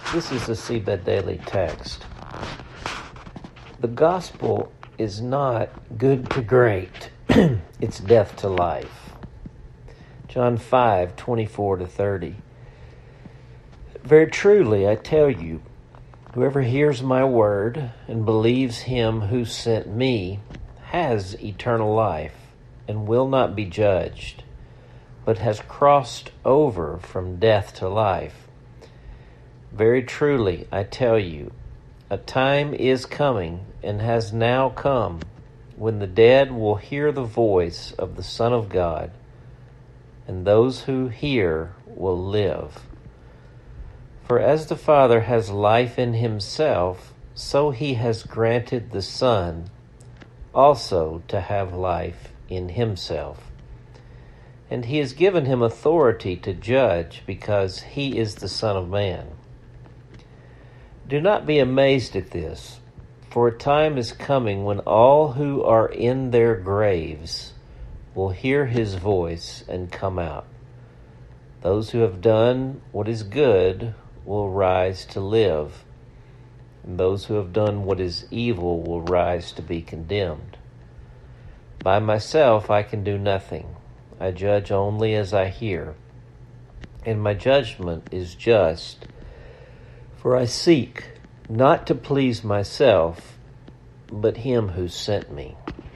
This is the Seabed Daily text. The gospel is not good to great. It's death to life. John 5:24-30. Very truly, I tell you, whoever hears my word and believes him who sent me has eternal life and will not be judged, but has crossed over from death to life. Very truly, I tell you, a time is coming and has now come when the dead will hear the voice of the Son of God, and those who hear will live. For as the Father has life in himself, so he has granted the Son also to have life in himself. And he has given him authority to judge, because he is the Son of Man. Do not be amazed at this, for a time is coming when all who are in their graves will hear his voice and come out. Those who have done what is good will rise to live, and those who have done what is evil will rise to be condemned. By myself I can do nothing. I judge only as I hear, and my judgment is just, for I seek not to please myself, but him who sent me.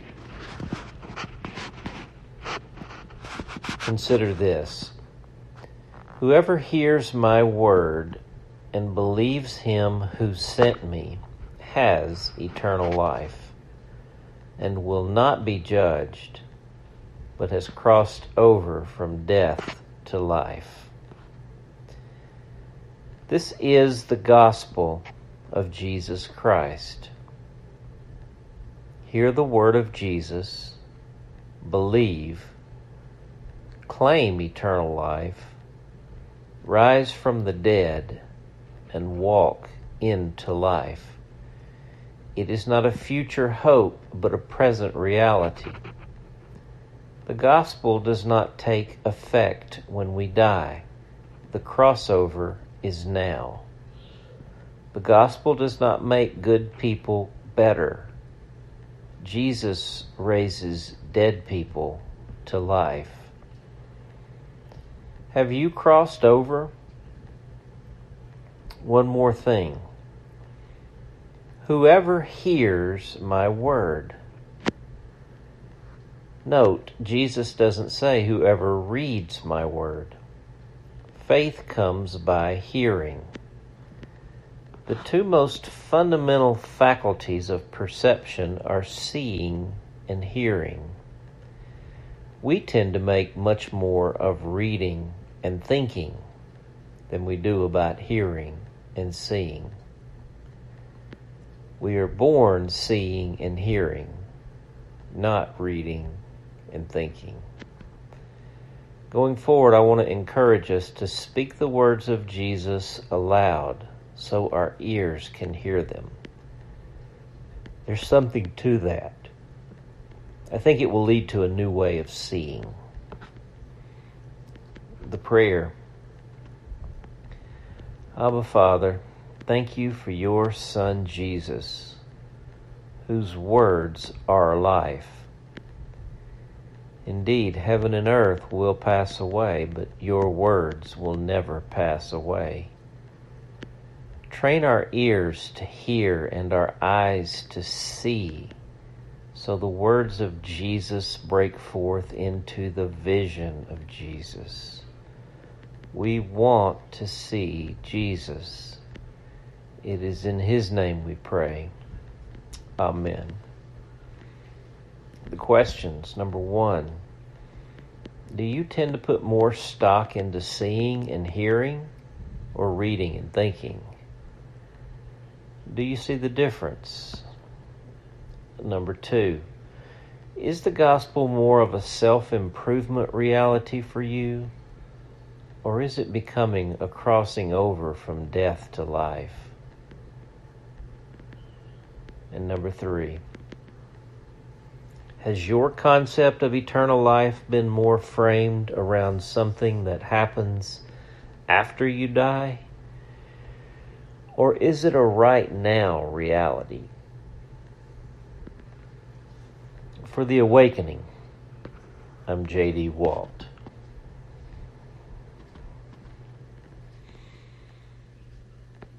Consider this. Whoever hears my word and believes him who sent me has eternal life and will not be judged, but has crossed over from death to life. This is the gospel of Jesus Christ. Hear the word of Jesus, believe, claim eternal life, rise from the dead, and walk into life. It is not a future hope, but a present reality. The gospel does not take effect when we die. The crossover is now. The gospel does not make good people better. Jesus raises dead people to life. Have you crossed over? One more thing. Whoever hears my word. Note, Jesus doesn't say whoever reads my word. Faith comes by hearing. The two most fundamental faculties of perception are seeing and hearing. We tend to make much more of reading and thinking than we do about hearing and seeing. We are born seeing and hearing, not reading and thinking. Going forward, I want to encourage us to speak the words of Jesus aloud so our ears can hear them. There's something to that. I think it will lead to a new way of seeing. The prayer. Abba, Father, thank you for your Son, Jesus, whose words are life. Indeed, heaven and earth will pass away, but your words will never pass away. Train our ears to hear and our eyes to see, so the words of Jesus break forth into the vision of Jesus. We want to see Jesus. It is in his name we pray. Amen. The questions. Number 1, do you tend to put more stock into seeing and hearing, or reading and thinking? Do you see the difference? Number 2, is the gospel more of a self-improvement reality for you, or is it becoming a crossing over from death to life? And number 3, has your concept of eternal life been more framed around something that happens after you die, Or is it a right now reality? For The Awakening, I'm J.D. Walt.